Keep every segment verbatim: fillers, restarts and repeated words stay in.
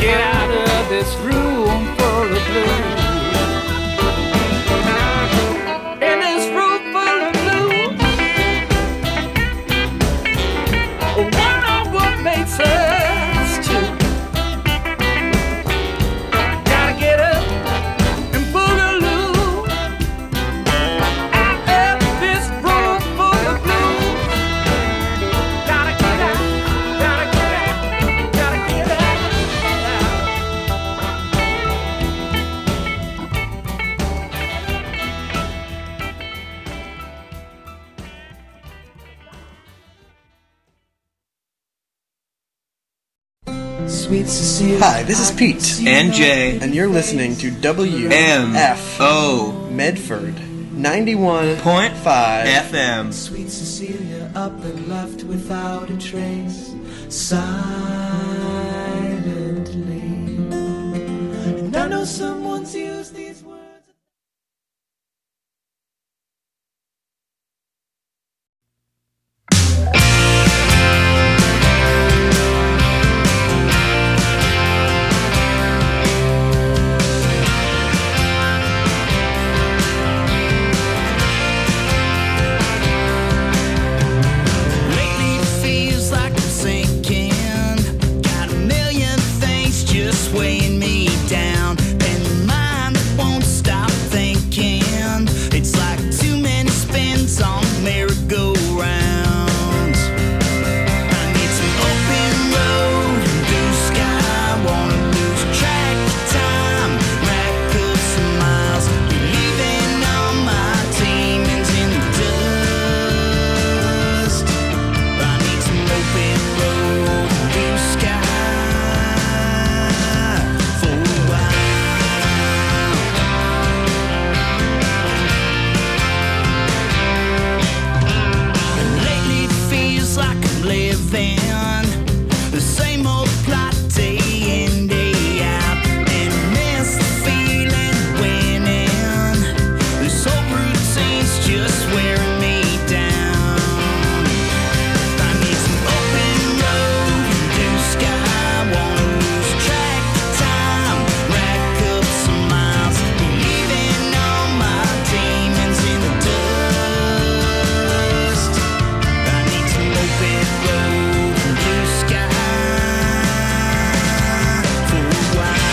get out of this room full of blues. In this room full of blues, I wonder what makes us two. Gotta get up and boogaloo out of this room full of blues. Gotta get out, gotta get out, gotta get out. Sweet Cecilia. Hi, this is Pete. And Jay. And you're listening to W M F O Medford ninety-one point five F M. Sweet Cecilia up and left without a trace, silently. And I know someone's used these words. Lately it feels like I'm sinking. Got a million things just weighing me down. And the mind that won't stop thinking. It's like too many spins on merry-go-rounds. I need some open road and blue sky. Wanna lose track of time, rack up some miles. Leaving all my demons in the dust. I need some open road and blue sky for a while. And lately it feels like I'm living the same old plot day in, day out. And miss the feeling of winning. This whole routine's just wearing me down. I need some open road and blue sky. Wanna lose track of time, rack up some miles. Leaving all my demons in the dust. I need some open road and blue sky for a while.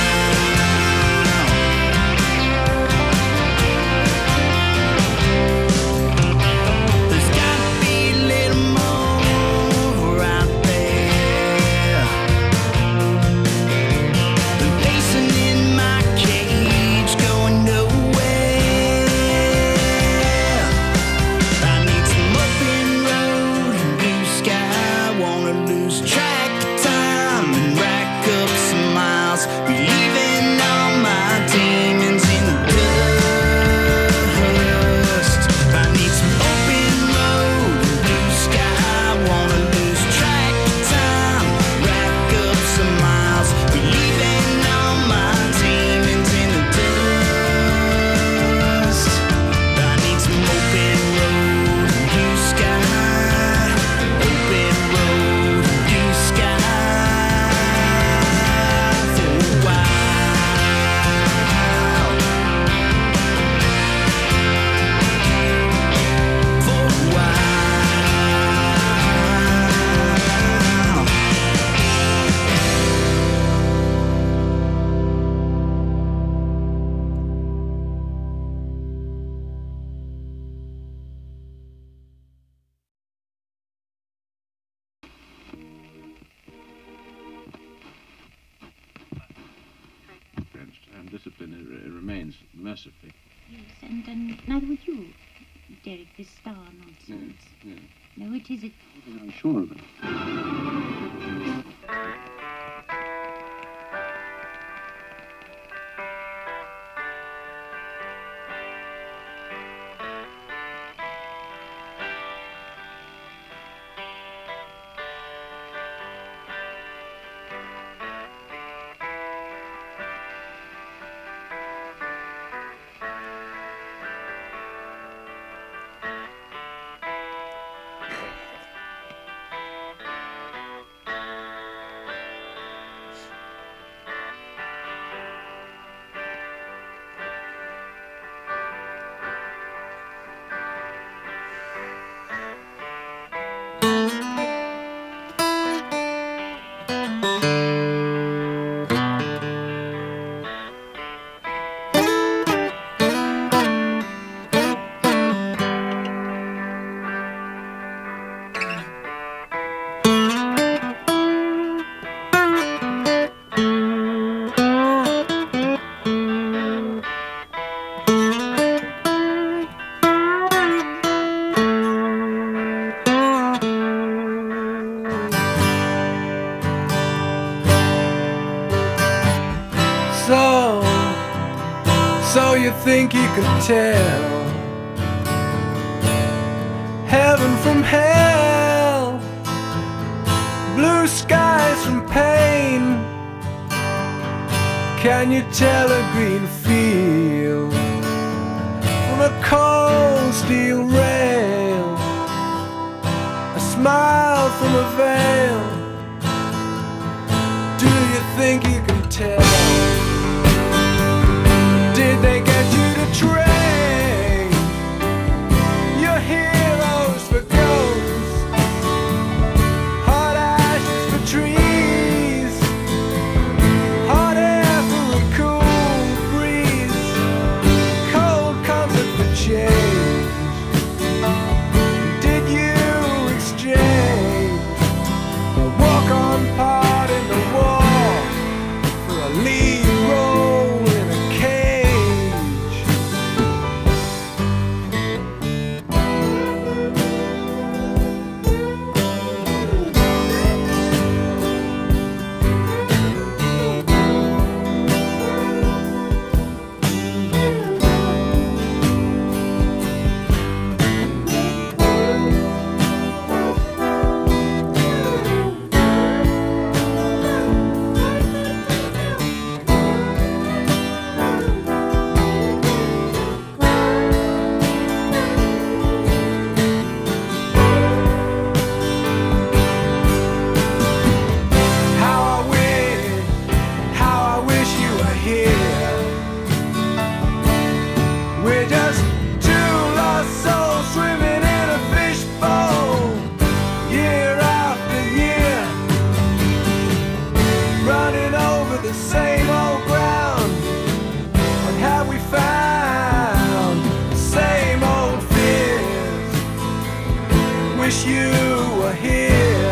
There's gotta be a little more out there than pacing in my cage, going nowhere. I need some open road and blue sky. Wanna lose track of time and rack up some miles. Be leaving all my demons in the dust. I need some open road and blue sky. Wanna lose track of time, rack up some miles. Be leaving all my demons in the dust. I need some open road and blue sky. Open road and blue sky for a while. For a while. And discipline it, it remains mercifully. Yes, and, and neither would you, Derek, this star nonsense. Yes, yes. No, it isn't. I'm sure of it. soul. So you think you can tell heaven from hell, blue skies from pain. Can you tell a green field from a cold steel rail, a smile from a veil? Do you think you can tell? Did they get you to train your heroes for ghosts, hot ashes for trees, hot air for a cool breeze, cold comfort for change? Did you exchange a walk-on part in the war for a lead role in a cage? How I wish, how I wish you were here. We're just two lost souls swimming in a fishbowl, year after year, running over the same old ground. What have we found? The same old fears. Wish you were here.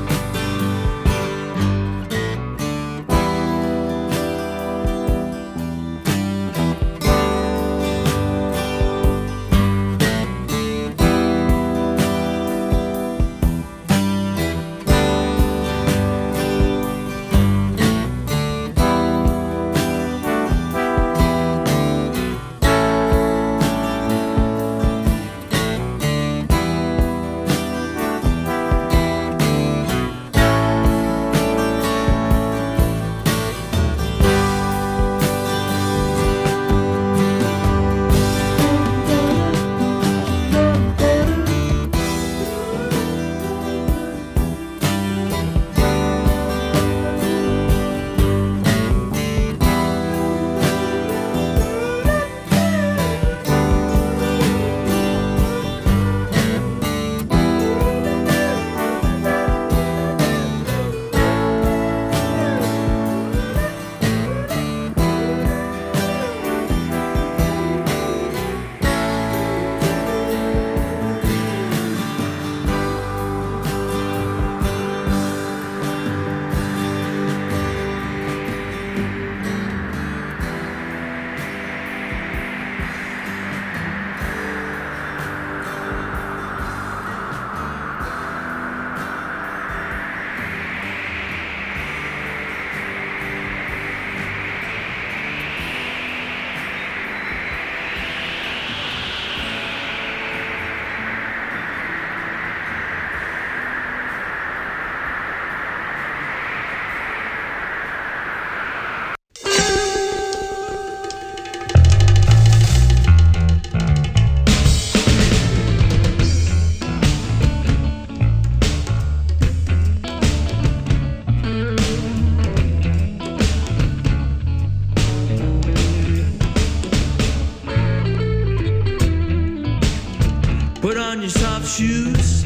Put on your soft shoes,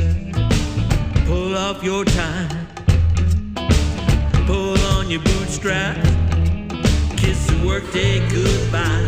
pull off your tie, pull on your bootstraps, kiss the workday goodbye.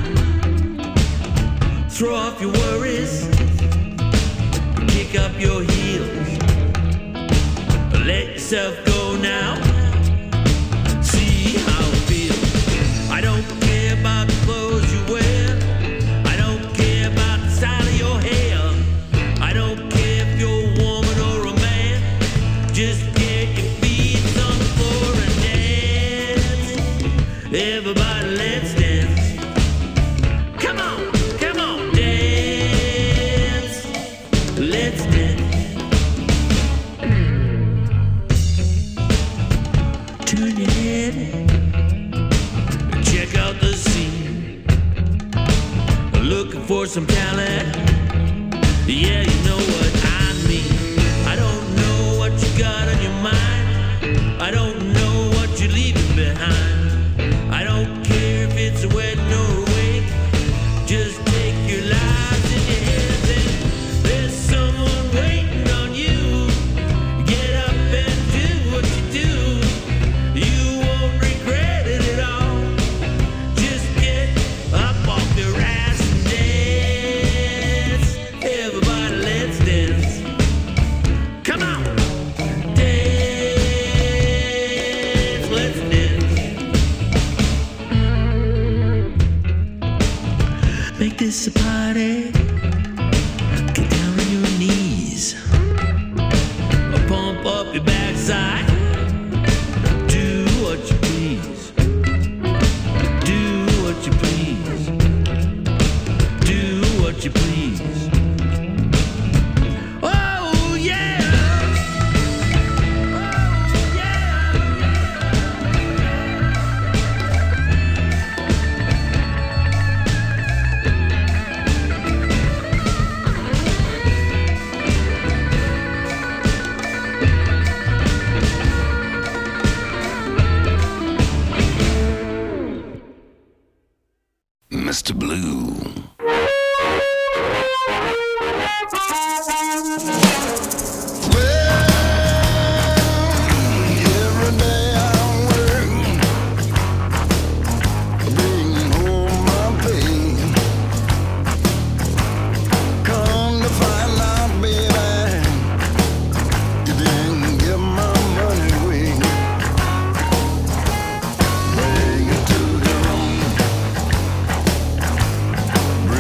Throw off your worries, kick up your heels, let yourself go now, see how it feels. I don't care about the clothes you wear, I don't care about the style of your hair, I don't care if you're a woman or a man, just get your feet on the floor and dance. Everybody, let's dance. Come on, come on, dance. Let's dance. Turn your head, check out the scene. Looking for some talent. Yeah, you know what I mean. I don't know what you got on your mind. I don't know what you're leaving behind. I don't care if it's a wedding or a wake. Just take your lives in your hands and there's someone waiting on you. Get up and do what you do. You won't regret it at all. Just get up off your ass and dance. Everybody, let's dance. Come on, dance. Let's dance. Make this a party. Get down on your knees. Pump up your backside. Do what you please. Do what you please. Do what you please. Oh yeah. Oh yeah. Mister Blue. Every day I work, bringing home my pay. Come to find out, baby, you didn't give my money away. Bring it to the room.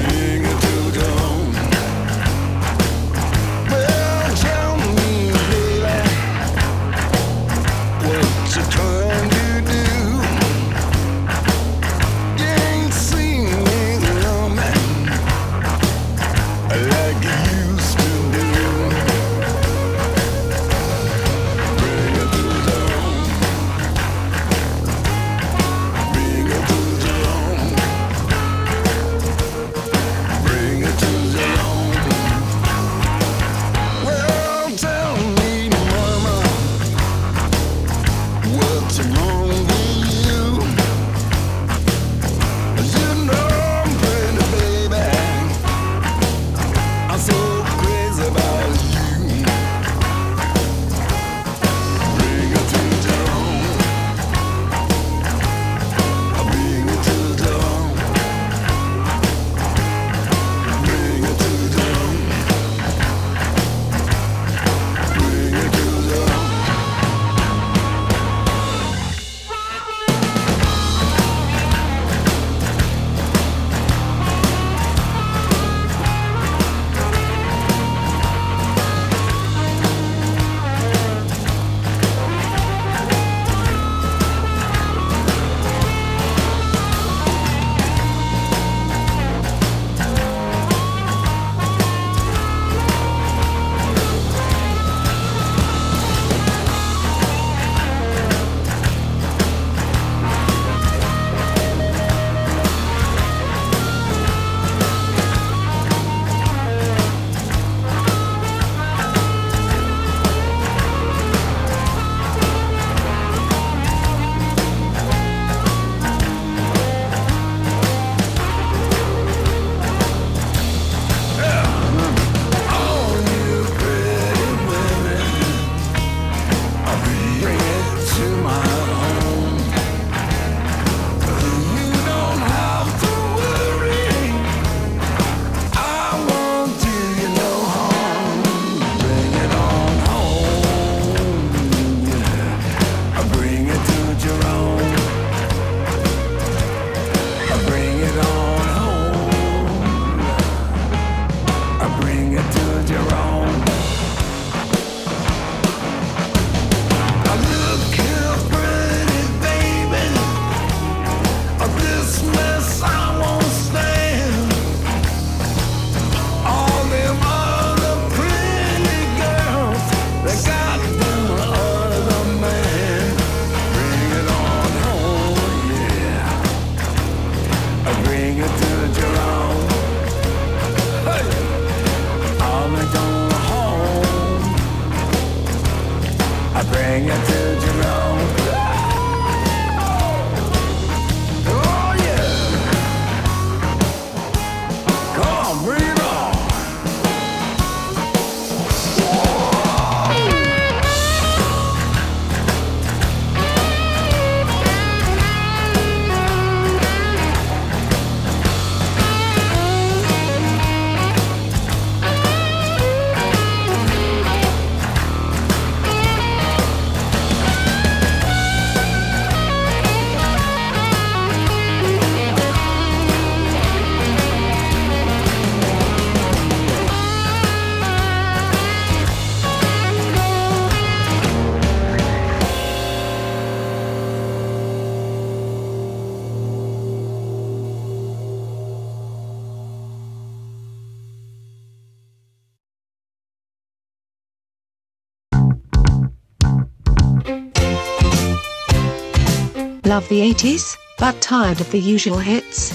Love the eighties, but tired of the usual hits?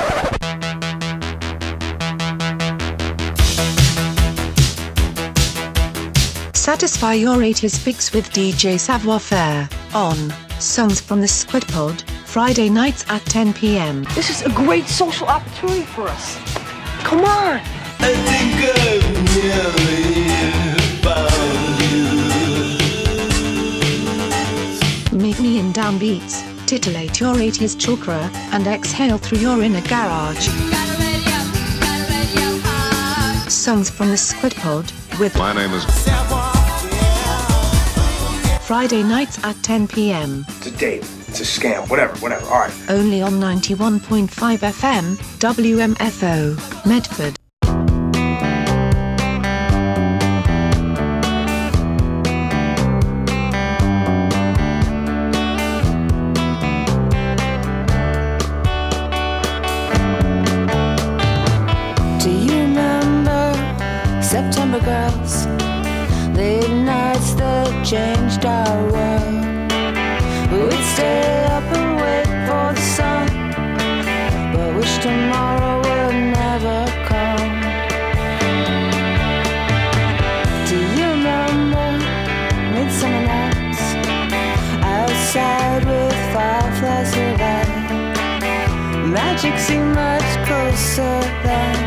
Satisfy your eighties fix with D J Savoir Faire on Songs from the Squid Pod, Friday nights at ten p m. This is a great social opportunity for us. Come on! I think I've nearly found you. Meet me in downbeats, titillate your eighties chakra, and exhale through your inner garage. Songs from the Squid Pod with My name is Friday nights at ten p m. It's a date. It's a scam. Whatever, whatever. All right. Only on ninety-one point five F M, W M F O, Medford. Do you remember September girls? Late nights that changed our world. We'd stay up and wait for the sun, but wish tomorrow would never come. Do you remember midsummer nights outside with fireflies of light? Magic seemed much closer then.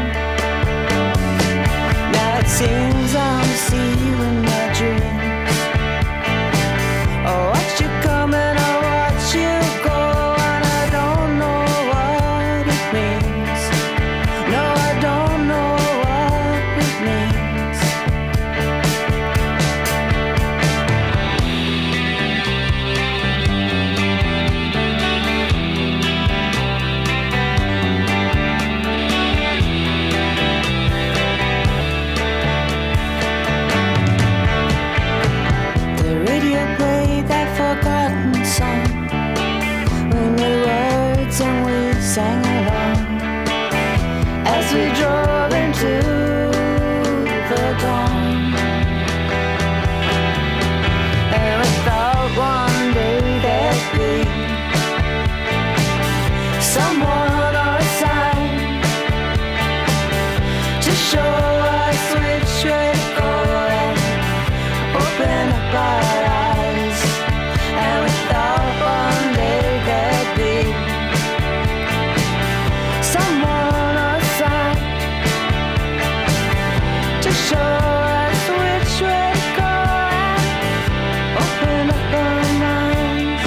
Now it seems I'm seeing you in my dreams. Oh, watch you come and I watch you go, and I don't know what it means. No, I don't know what it means. The radio played that forgotten song. We knew words and we sang along as we drove into the dawn. And we thought one day there'd be someone or a sign to show us which way to go and open up our eyes. And we thought one day there'd be someone or a sign to show us which way to go and open up our minds.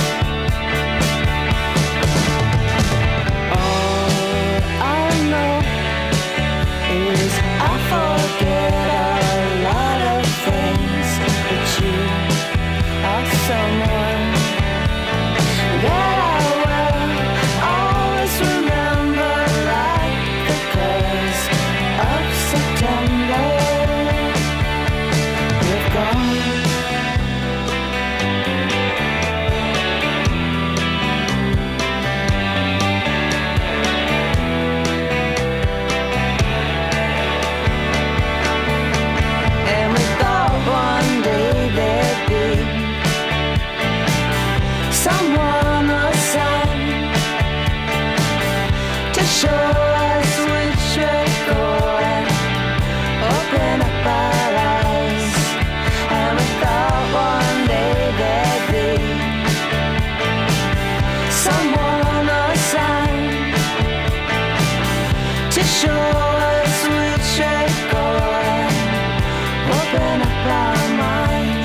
All I know is I forget a lot of things, but you are someone that I will always remember, like the colors of September. You've gone. And we thought one day there'd be someone or sign to show us which way to go and open up our eyes. And we thought one day there'd be someone or sign to show us which way to go and open up our minds.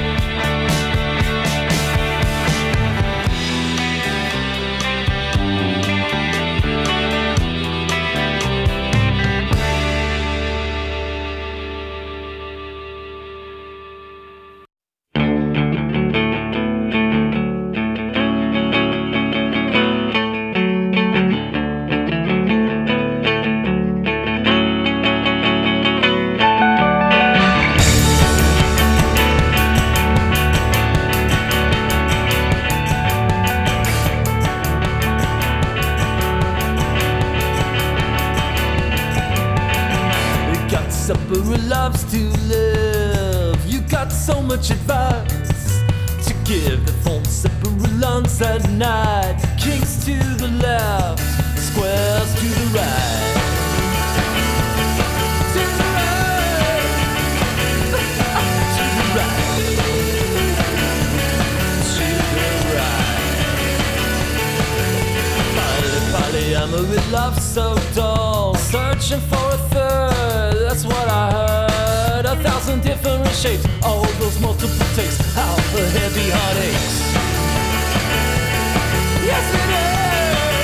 supper who loves to live. You got so much advice to give the phone support. separate lungs at night. Kings to the left, squares to the right. To the right. To the right. To the right. Poly, polyamor with love so dull. Searching for a third, that's what I heard. A thousand different shapes, all those multiple takes. How the heavy heartaches. Yes, it is.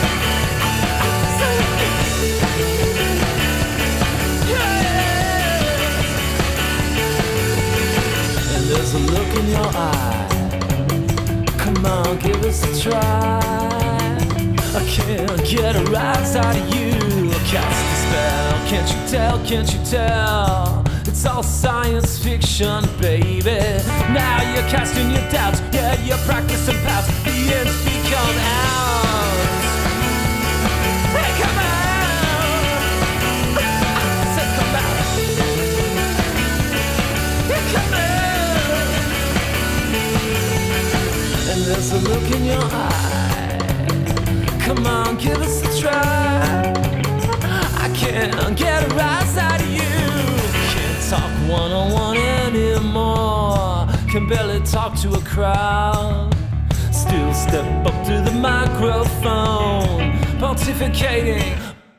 Yeah. And there's a look in your eye. Come on, give us a try. I can't get a rise out of you. Cast the spell, can't you tell, can't you tell? It's all science fiction, baby. Now you're casting your doubts, yeah, you're practicing past. The ends become ours. Hey, come out! I said come out. Hey, come out! And there's a look in your eye. Come on, give us a try. I can't get a rise out of you. Can't talk one-on-one anymore. Can barely talk to a crowd. Still step up to the microphone, pontificating.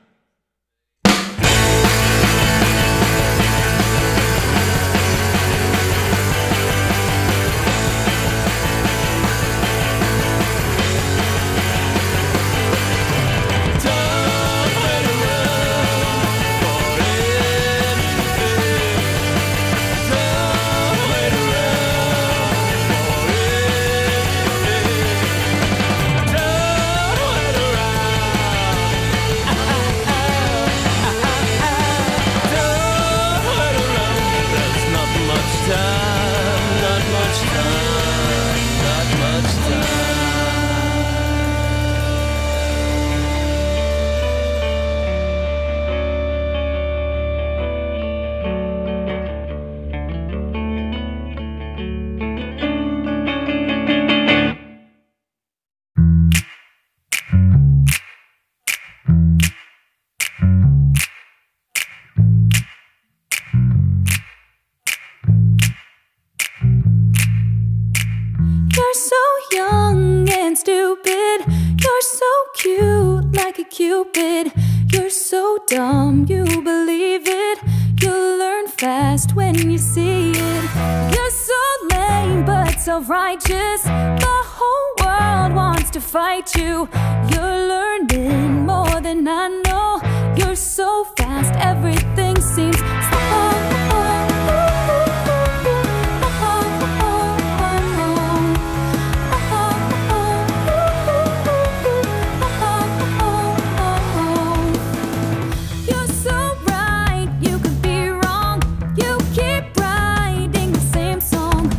Cupid, you're so dumb, you believe it. You'll learn fast when you see it. You're so lame but self-righteous. The whole world wants to fight you. You're learning more than I know. You're so fast, everything seems slow.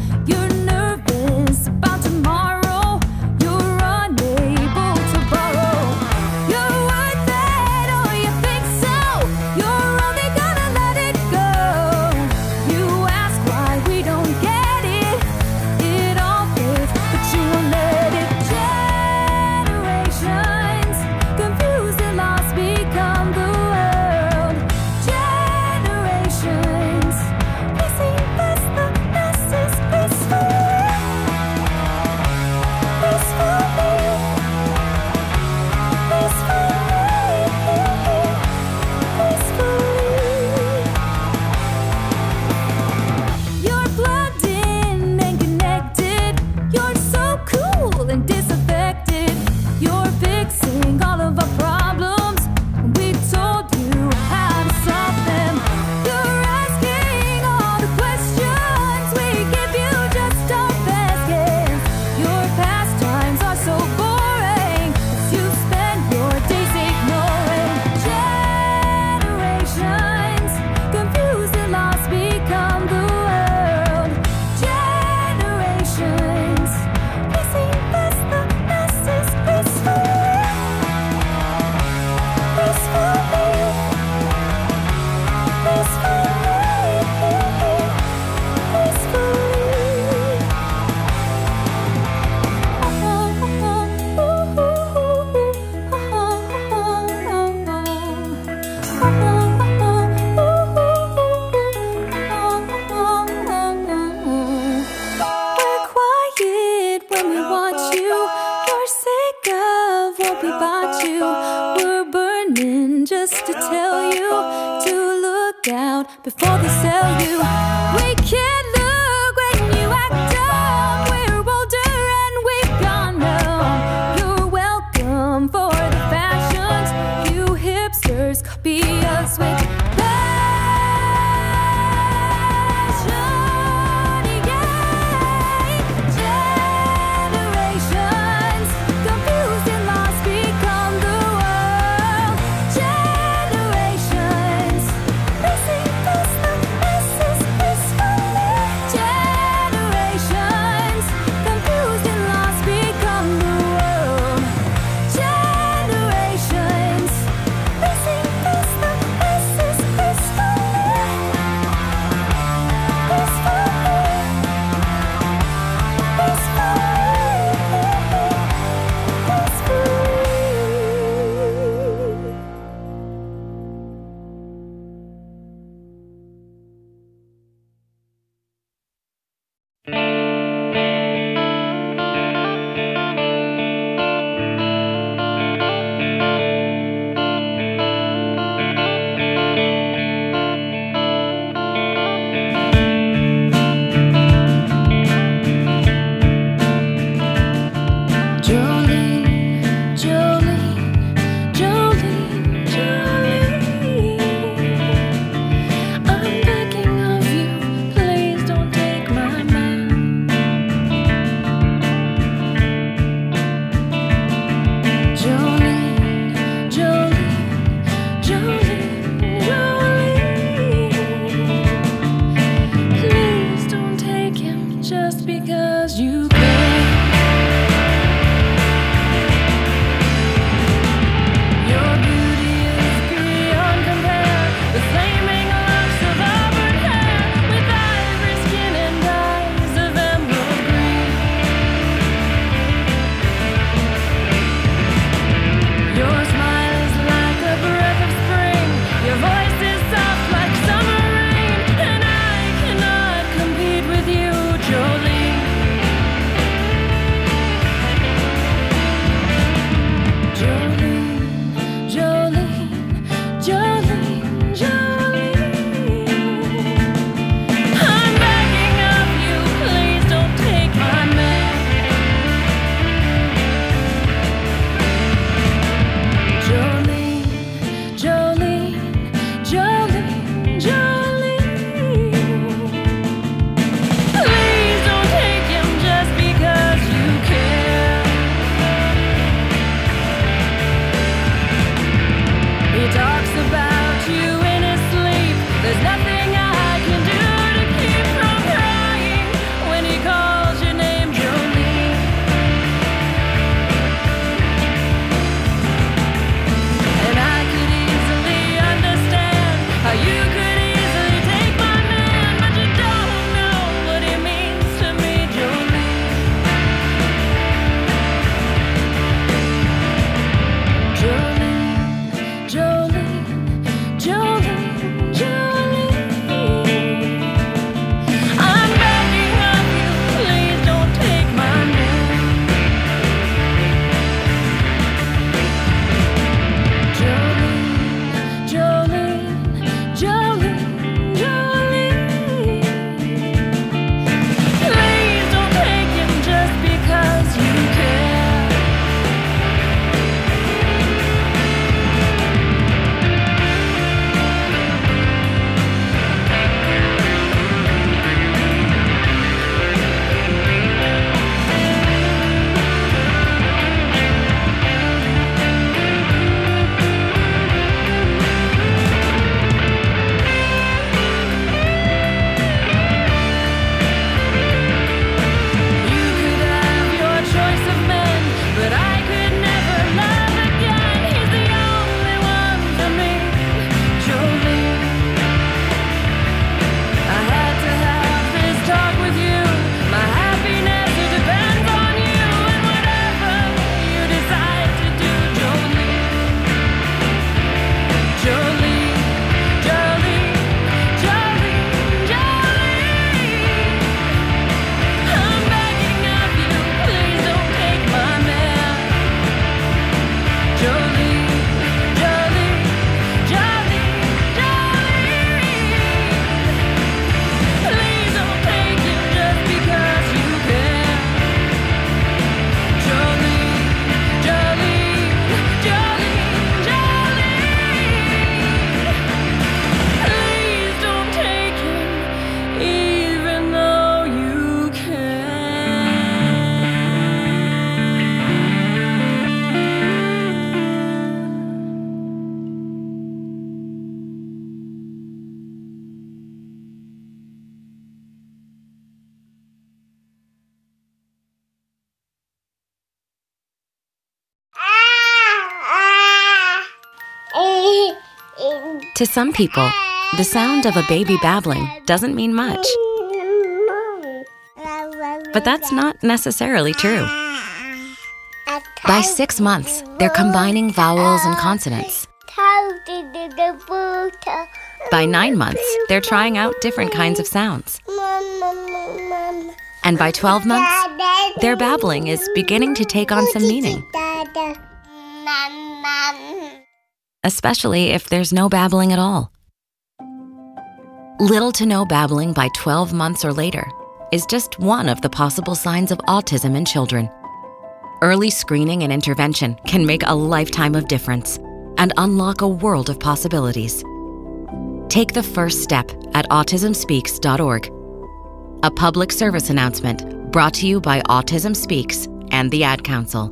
You're nervous about tomorrow. You're unable to borrow. tell you to look out before they sell you. We can't look when you act dumb. We're older and we've gone numb. You're welcome for the fashions. You hipsters copy us with Generations, racing past the masses peacefully. To some people, the sound of a baby babbling doesn't mean much. But that's not necessarily true. By six months, they're combining vowels and consonants. By nine months, they're trying out different kinds of sounds. And by twelve months, their babbling is beginning to take on some meaning. Especially if there's no babbling at all. Little to no babbling by twelve months or later is just one of the possible signs of autism in children. Early screening and intervention can make a lifetime of difference and unlock a world of possibilities. Take the first step at autism speaks dot org. A public service announcement brought to you by Autism Speaks and the Ad Council.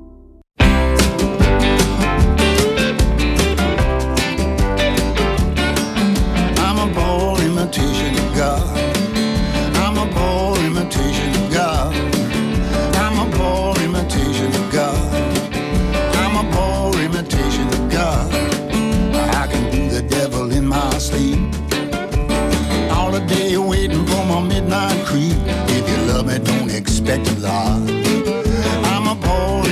I'm a poor imitation of God. I'm a poor imitation of God. I'm a poor imitation of God. I'm a poor imitation of God. I can do the devil in my sleep. All the day waiting for my midnight creep. If you love me, don't expect a lot. I'm a poor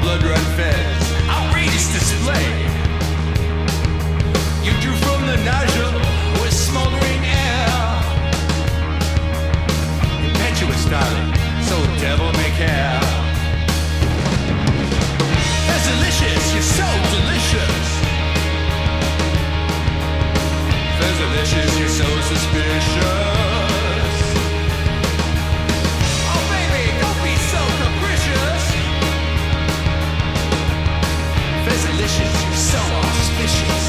blood run feds. Outrageous display. You drew from the nozzle with smoldering air. Impetuous, darling, so devil may care. That's delicious, you're so delicious. That's delicious, you're so suspicious. Oh baby, don't be so capricious. That's delicious, you're so auspicious.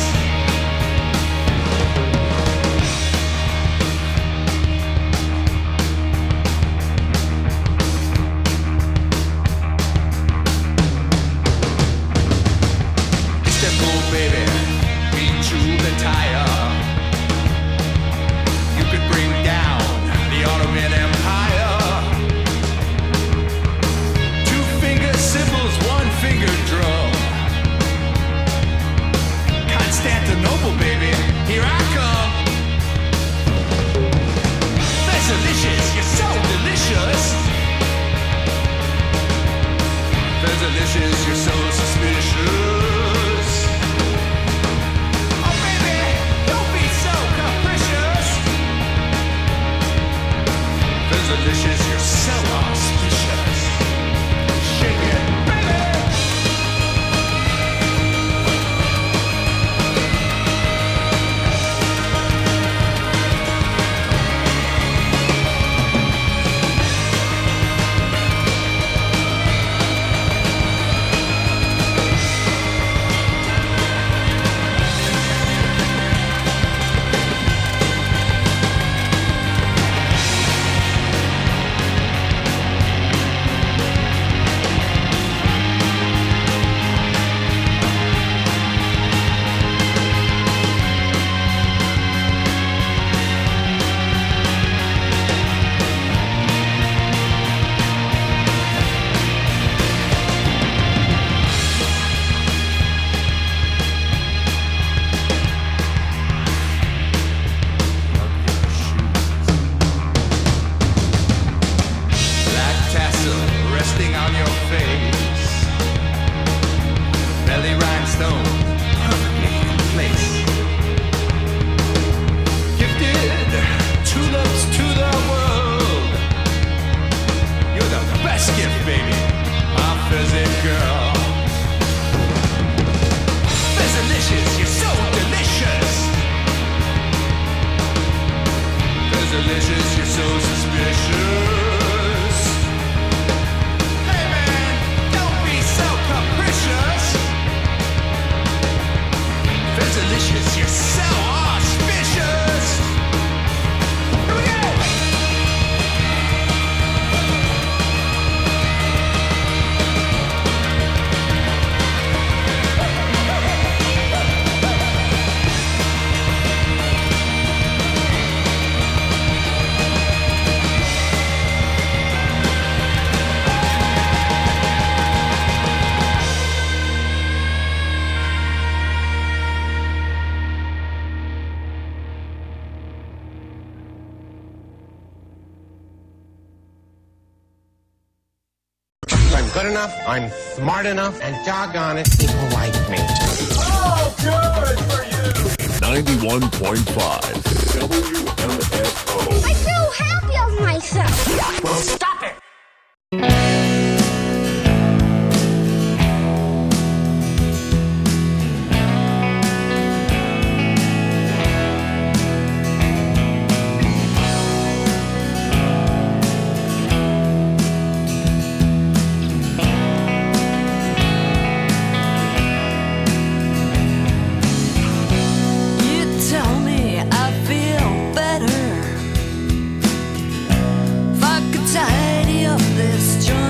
Baby, beat through the tire. You could bring down the Ottoman Empire. Two finger cymbals, one finger drum. Constantinople, baby, here I come. That's delicious, you're so delicious. That's delicious, you're so suspicious. Delicious, you're so auspicious. Shake it, baby. Delicious, you're so suspicious. Hey man, don't be so capricious. That's delicious, you're so auspicious. Here we go. I'm good enough, I'm smart enough, and doggone it, people like me. Oh, good for you! ninety-one point five W M F O. I feel happy of myself. Well, stop it! Tell me I feel better if I could tidy up this joint.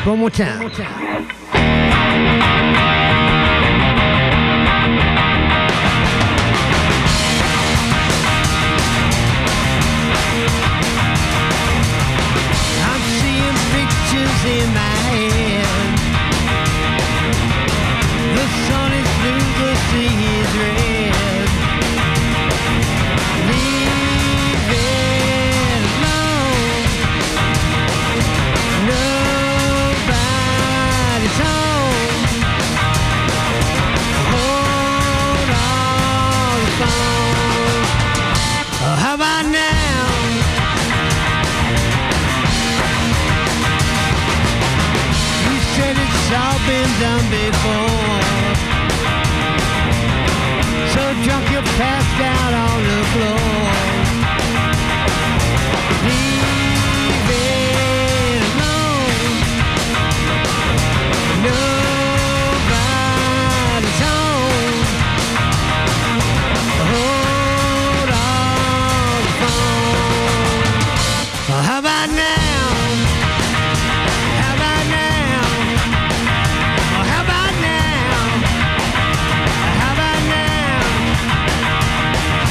One more time. One more time. I'm seeing pictures in my head. The sun is blue, the sea is red. Leave it alone. Nobody's home. Hold on the phone. Oh, how about now? You said it's all been done before. So drunk you're passed out on the floor. Leave it alone. Nobody's home. Hold on the phone. Oh, how about now? How about now? Oh, how about now? How about now?